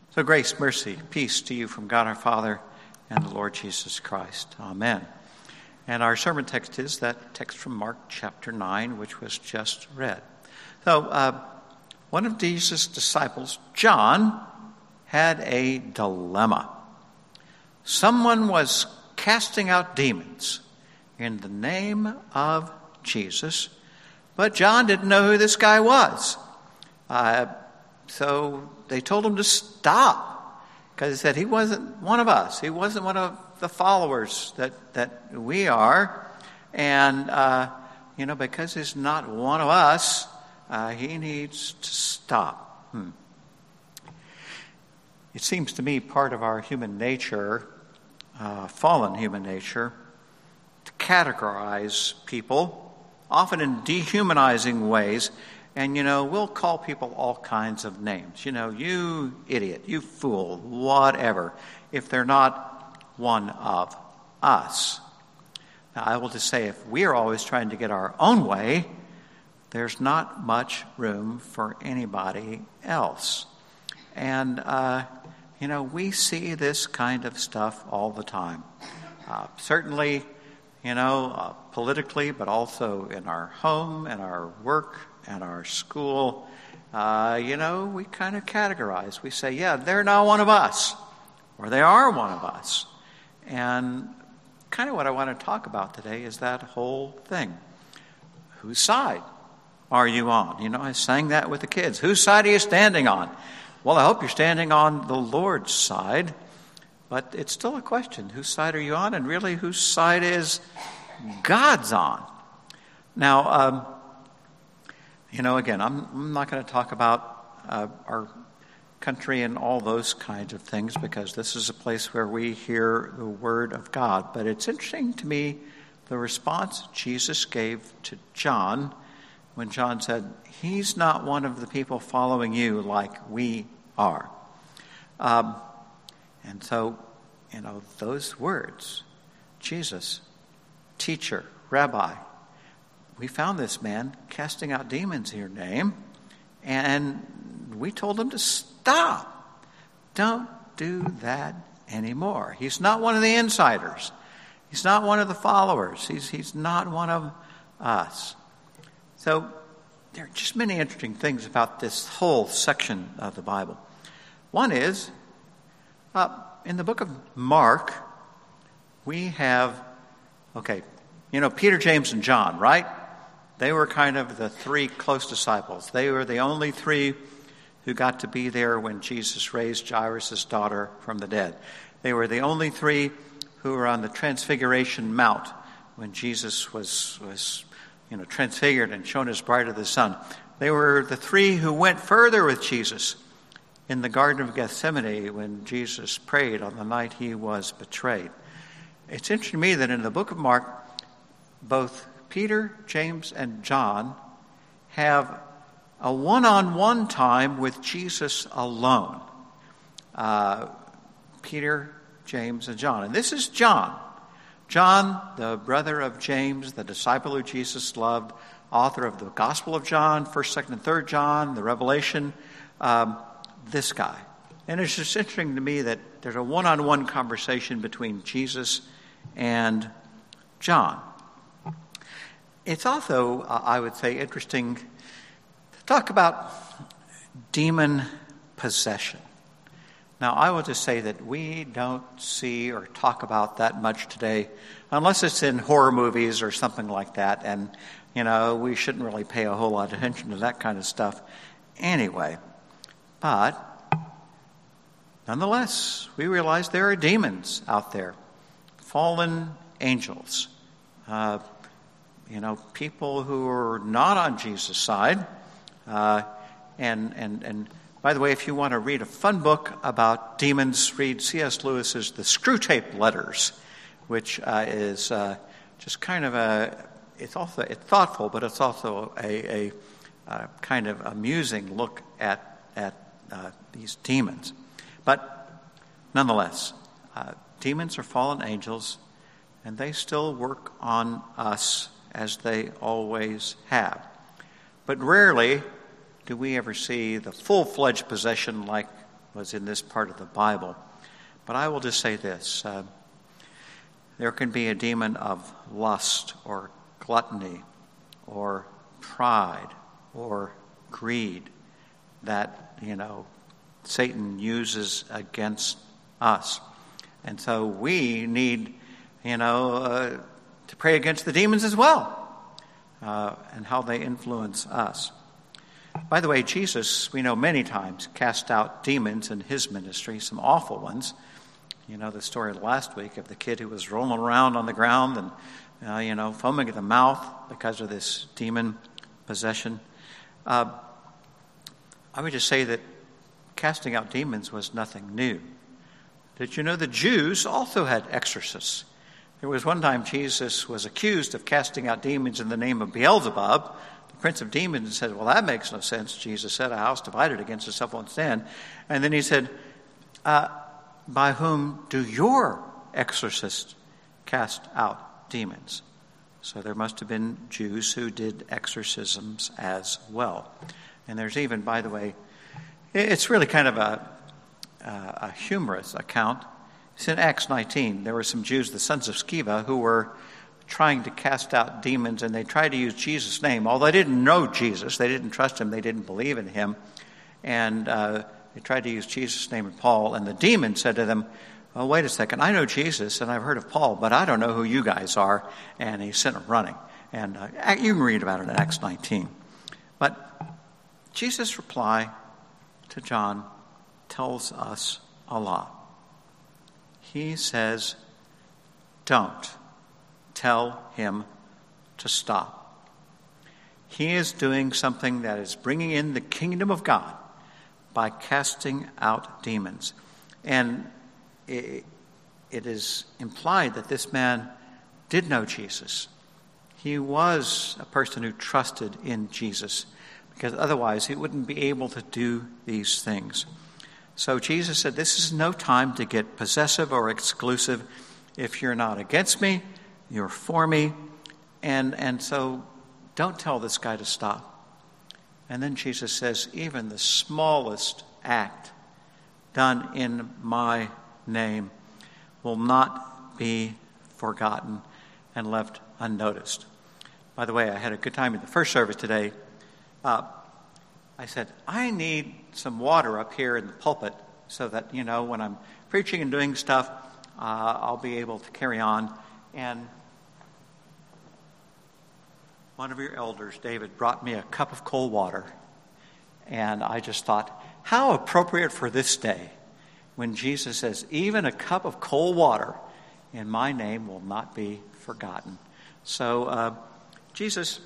So grace, mercy, peace to you from God our Father and the Lord Jesus Christ. Amen. And our sermon text is that text from Mark chapter 9, which was just read. So one of Jesus' disciples, John, had a dilemma. Someone was casting out demons in the name of Jesus, but John didn't know who this guy was. So they told him to stop, because he said he wasn't one of us. He wasn't one of the followers that we are. And, because he's not one of us, he needs to stop. It seems to me part of our human nature, fallen human nature, to categorize people, often in dehumanizing ways. And, we'll call people all kinds of names. You idiot, you fool, whatever, if they're not one of us. Now, I will just say, if we are always trying to get our own way, there's not much room for anybody else. And, we see this kind of stuff all the time. Certainly, politically, but also in our home and our work and our school, we kind of categorize. We say, yeah, they're not one of us, or they are one of us. And kind of what I want to talk about today is that whole thing. Whose side are you on? I sang that with the kids. Whose side are you standing on? Well, I hope you're standing on the Lord's side, but it's still a question. Whose side are you on? And really, whose side is God's on? Now, again, I'm not going to talk about our country and all those kinds of things, because this is a place where we hear the word of God. But it's interesting to me the response Jesus gave to John when John said, he's not one of the people following you like we are. And so, those words, Jesus, teacher, rabbi, we found this man casting out demons in your name, and we told him to stop. Don't do that anymore. He's not one of the insiders. He's not one of the followers. He's not one of us. So there are just many interesting things about this whole section of the Bible. One is, in the book of Mark, we have, Peter, James, and John, right? They were kind of the three close disciples. They were the only three who got to be there when Jesus raised Jairus' daughter from the dead. They were the only three who were on the Transfiguration Mount when Jesus was transfigured and shown as bright as the sun. They were the three who went further with Jesus in the Garden of Gethsemane when Jesus prayed on the night he was betrayed. It's interesting to me that in the book of Mark, both Peter, James, and John have a one-on-one time with Jesus alone. Peter, James, and John. And this is John. John, the brother of James, the disciple who Jesus loved, author of the Gospel of John, 1st, 2nd, and 3rd John, the Revelation, this guy. And it's just interesting to me that there's a one-on-one conversation between Jesus and John. It's also, I would say, interesting to talk about demon possession. Now, I will just say that we don't see or talk about that much today, unless it's in horror movies or something like that. And, we shouldn't really pay a whole lot of attention to that kind of stuff anyway. But, nonetheless, we realize there are demons out there, fallen angels, people who are not on Jesus' side. And by the way, if you want to read a fun book about demons, read C.S. Lewis's The Screwtape Letters, which is just kind of it's thoughtful, but it's also a kind of amusing look at these demons. But nonetheless, demons are fallen angels, and they still work on us as they always have. But rarely do we ever see the full-fledged possession like was in this part of the Bible. But I will just say this. There can be a demon of lust or gluttony or pride or greed that, Satan uses against us. And so we need, to pray against the demons as well, and how they influence us. By the way, Jesus, we know many times, cast out demons in his ministry, some awful ones. The story last week of the kid who was rolling around on the ground and, foaming at the mouth because of this demon possession. I would just say that casting out demons was nothing new. Did you know the Jews also had exorcists? There was one time Jesus was accused of casting out demons in the name of Beelzebub, the prince of demons, and said, well, that makes no sense. Jesus said, a house divided against itself won't stand. And then he said, by whom do your exorcists cast out demons? So there must have been Jews who did exorcisms as well. And there's even, by the way, it's really kind of a humorous account. It's in Acts 19. There were some Jews, the sons of Sceva, who were trying to cast out demons, and they tried to use Jesus' name. Although they didn't know Jesus, they didn't trust him, they didn't believe in him. And they tried to use Jesus' name and Paul, and the demon said to them, well, wait a second, I know Jesus, and I've heard of Paul, but I don't know who you guys are. And he sent them running. And you can read about it in Acts 19. But Jesus' reply to John tells us a lot. He says, don't tell him to stop. He is doing something that is bringing in the kingdom of God by casting out demons. And it is implied that this man did know Jesus. He was a person who trusted in Jesus, because otherwise he wouldn't be able to do these things. So Jesus said, this is no time to get possessive or exclusive. If you're not against me, you're for me. And so don't tell this guy to stop. And then Jesus says, even the smallest act done in my name will not be forgotten and left unnoticed. By the way, I had a good time in the first service today. I said, I need some water up here in the pulpit so that, when I'm preaching and doing stuff, I'll be able to carry on. And one of your elders, David, brought me a cup of cold water. And I just thought, how appropriate for this day when Jesus says, even a cup of cold water in my name will not be forgotten. So Jesus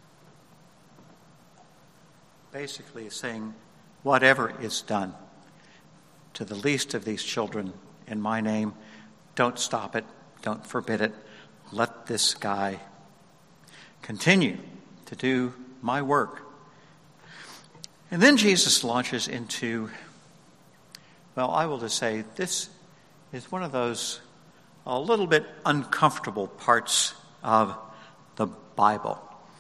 basically is saying, whatever is done to the least of these children in my name, don't stop it, don't forbid it. Let this guy continue to do my work. And then Jesus launches into, well, I will just say, this is one of those a little bit uncomfortable parts of the Bible.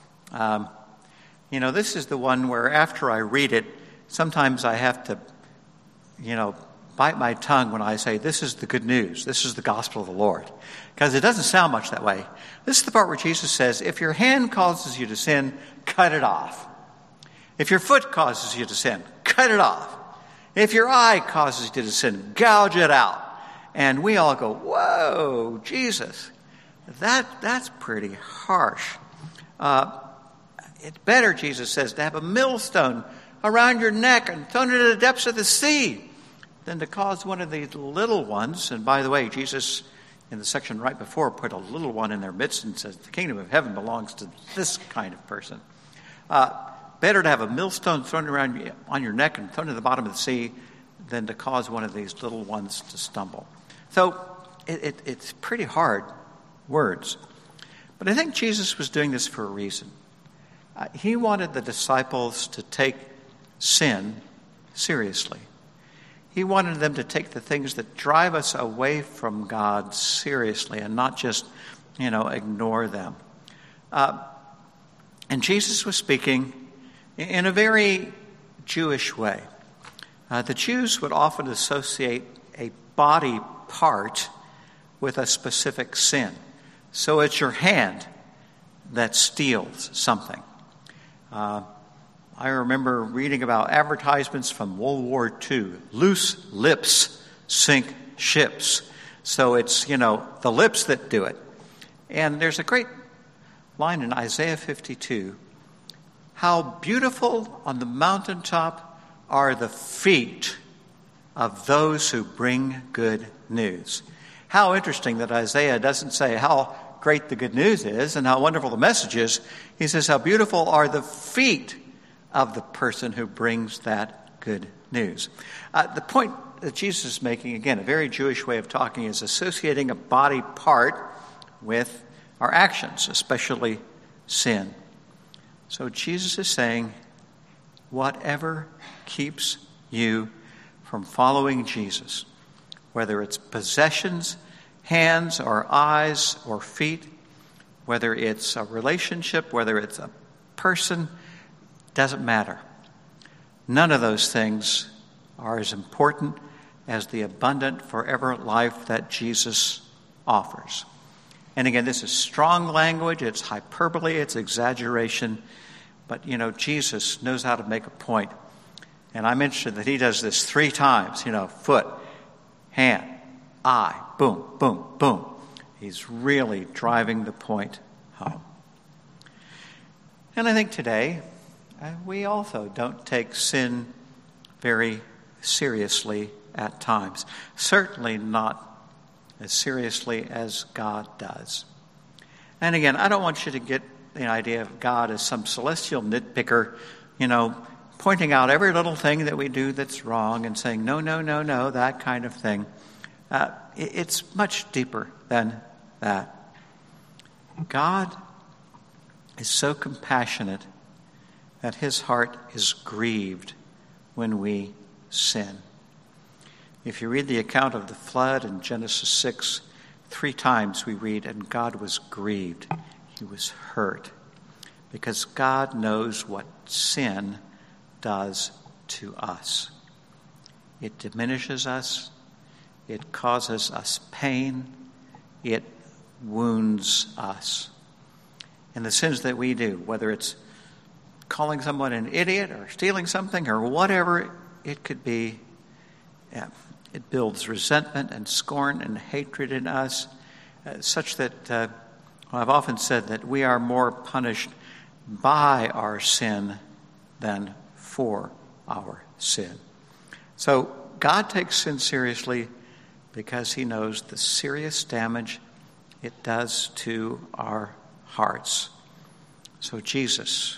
This is the one where after I read it, sometimes I have to, bite my tongue when I say, this is the good news. This is the gospel of the Lord. Because it doesn't sound much that way. This is the part where Jesus says, if your hand causes you to sin, cut it off. If your foot causes you to sin, cut it off. If your eye causes you to sin, gouge it out. And we all go, whoa, Jesus, that's pretty harsh. It's better, Jesus says, to have a millstone around your neck and thrown into the depths of the sea than to cause one of these little ones. And by the way, Jesus, in the section right before, put a little one in their midst and says, the kingdom of heaven belongs to this kind of person. Better to have a millstone thrown around on your neck and thrown to the bottom of the sea than to cause one of these little ones to stumble. So it's pretty hard words. But I think Jesus was doing this for a reason. He wanted the disciples to take sin seriously. He wanted them to take the things that drive us away from God seriously and not just, ignore them. And Jesus was speaking in a very Jewish way. The Jews would often associate a body part with a specific sin. So it's your hand that steals something. I remember reading about advertisements from World War II. Loose lips sink ships. So it's, the lips that do it. And there's a great line in Isaiah 52. How beautiful on the mountaintop are the feet of those who bring good news. How interesting that Isaiah doesn't say how great the good news is and how wonderful the message is. He says how beautiful are the feet of the person who brings that good news. The point that Jesus is making, again, a very Jewish way of talking, is associating a body part with our actions, especially sin. So Jesus is saying, whatever keeps you from following Jesus, whether it's possessions, hands or eyes or feet, whether it's a relationship, whether it's a person, doesn't matter. None of those things are as important as the abundant forever life that Jesus offers. And again, this is strong language, it's hyperbole, it's exaggeration, but Jesus knows how to make a point. And I'm interested that he does this 3 times, foot, hand, eye, boom, boom, boom. He's really driving the point home. And I think today, we also don't take sin very seriously at times. Certainly not as seriously as God does. And again, I don't want you to get the idea of God as some celestial nitpicker, pointing out every little thing that we do that's wrong and saying, no, no, no, no, that kind of thing. It's much deeper than that. God is so compassionate that his heart is grieved when we sin. If you read the account of the flood in Genesis 6, 3 times we read, and God was grieved. He was hurt. Because God knows what sin does to us. It diminishes us. It causes us pain. It wounds us. And the sins that we do, whether it's calling someone an idiot or stealing something or whatever it could be, it builds resentment and scorn and hatred in us, such that I've often said that we are more punished by our sin than for our sin. So God takes sin seriously because he knows the serious damage it does to our hearts. So Jesus,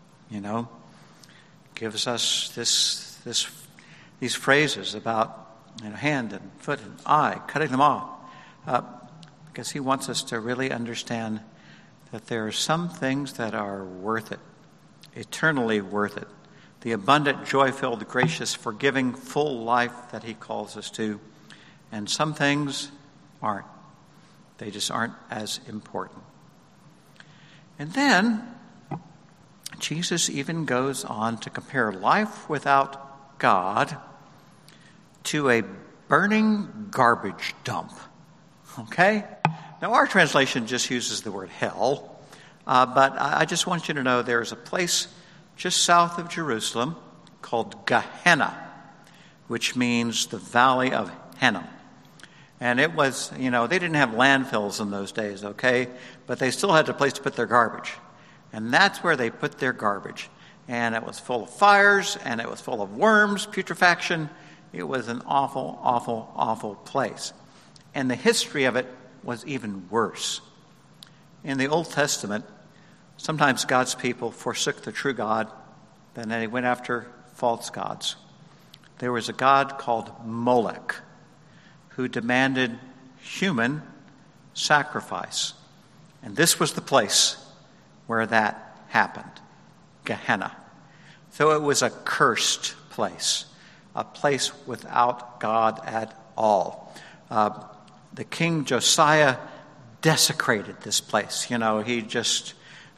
gives us these phrases about hand and foot and eye, cutting them off, because he wants us to really understand that there are some things that are worth it, eternally worth it. The abundant, joy-filled, gracious, forgiving, full life that he calls us to. And some things aren't. They just aren't as important. And then Jesus even goes on to compare life without God to a burning garbage dump. Okay? Now, our translation just uses the word hell, but I just want you to know there's a place just south of Jerusalem called Gehenna, which means the Valley of Hinnom. And it was, they didn't have landfills in those days, okay? But they still had a place to put their garbage. And that's where they put their garbage. And it was full of fires, and it was full of worms, putrefaction. It was an awful, awful, awful place. And the history of it was even worse. In the Old Testament, sometimes God's people forsook the true God, then they went after false gods. There was a god called Molech who demanded human sacrifice. And this was the place where that happened, Gehenna. So it was a cursed place, a place without God at all. The king Josiah desecrated this place. He just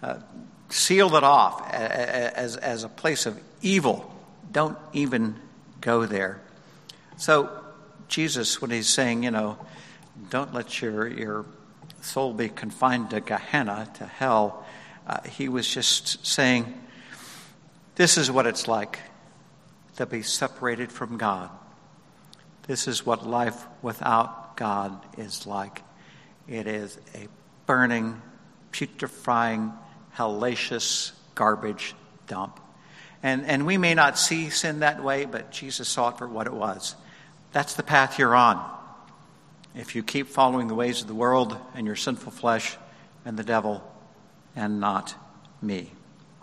sealed it off as a place of evil. Don't even go there. So Jesus, when he's saying, don't let your soul be confined to Gehenna, to hell, he was just saying, this is what it's like to be separated from God. This is what life without God is like. It is a burning, putrefying, hellacious garbage dump. And we may not see sin that way, but Jesus saw it for what it was. That's the path you're on. If you keep following the ways of the world and your sinful flesh and the devil and not me.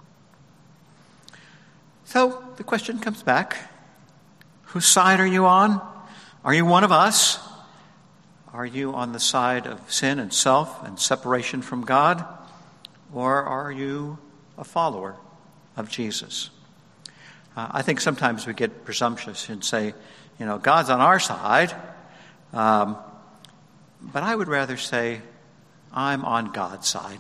So the question comes back, whose side are you on? Are you one of us? Are you on the side of sin and self and separation from God? Or are you a follower of Jesus? I think sometimes we get presumptuous and say, God's on our side. But I would rather say, I'm on God's side.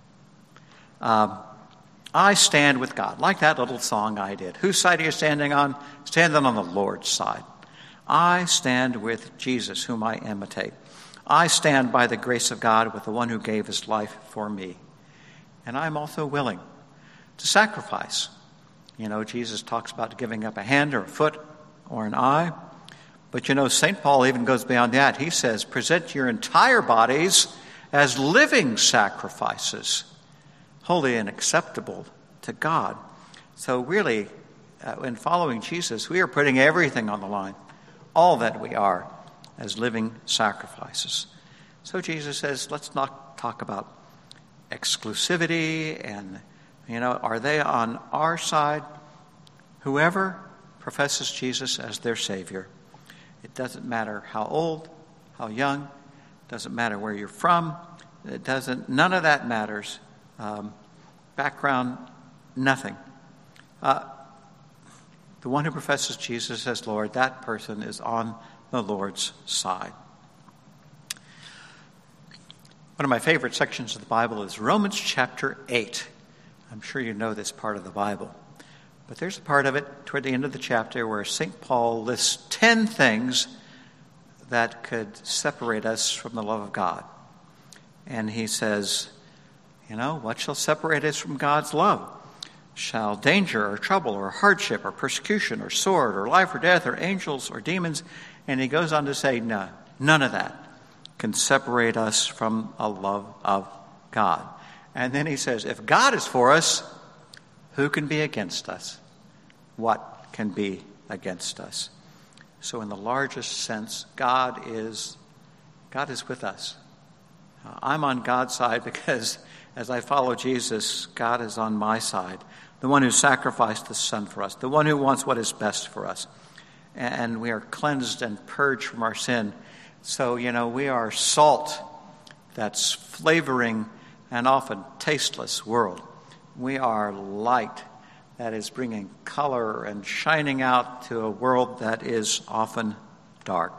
I stand with God, like that little song I did. Whose side are you standing on? Standing on the Lord's side. I stand with Jesus, whom I imitate. I stand by the grace of God with the one who gave his life for me. And I'm also willing to sacrifice. Jesus talks about giving up a hand or a foot or an eye. But St. Paul even goes beyond that. He says, present your entire bodies as living sacrifices, holy and acceptable to God. So really, in following Jesus, we are putting everything on the line, all that we are, as living sacrifices. So Jesus says, let's not talk about exclusivity and, are they on our side? Whoever professes Jesus as their Savior. It doesn't matter how old, how young, it doesn't matter where you're from, none of that matters. Background, nothing. The one who professes Jesus as Lord, that person is on the Lord's side. One of my favorite sections of the Bible is Romans chapter 8. I'm sure you know this part of the Bible. But there's a part of it toward the end of the chapter where St. Paul lists 10 things that could separate us from the love of God. And he says, what shall separate us from God's love? Shall danger or trouble or hardship or persecution or sword or life or death or angels or demons? And he goes on to say, no, none of that can separate us from a love of God. And then he says, if God is for us, who can be against us? What can be against us? So in the largest sense, God is with us. I'm on God's side because as I follow Jesus, God is on my side. The one who sacrificed the Son for us. The one who wants what is best for us. And we are cleansed and purged from our sin. So, we are salt that's flavoring an often tasteless world. We are light that is bringing color and shining out to a world that is often dark.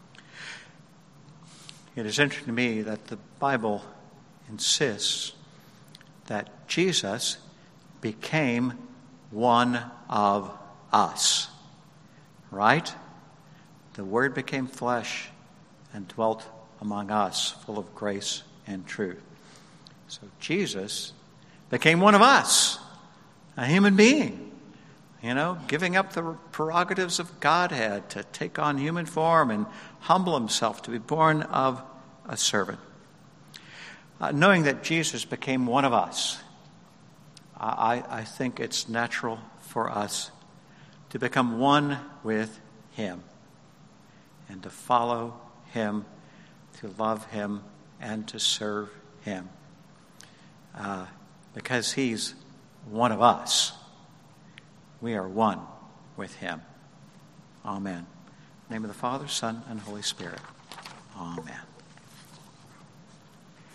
It is interesting to me that the Bible insists that Jesus became one of us. Right? The Word became flesh and dwelt among us, full of grace and truth. So Jesus became one of us, a human being, giving up the prerogatives of Godhead to take on human form and humble himself to be born of a servant. Knowing that Jesus became one of us, I think it's natural for us to become one with him and to follow him, to love him, and to serve him. Because he's one of us. We are one with him. Amen. In the name of the Father, Son, and Holy Spirit. Amen.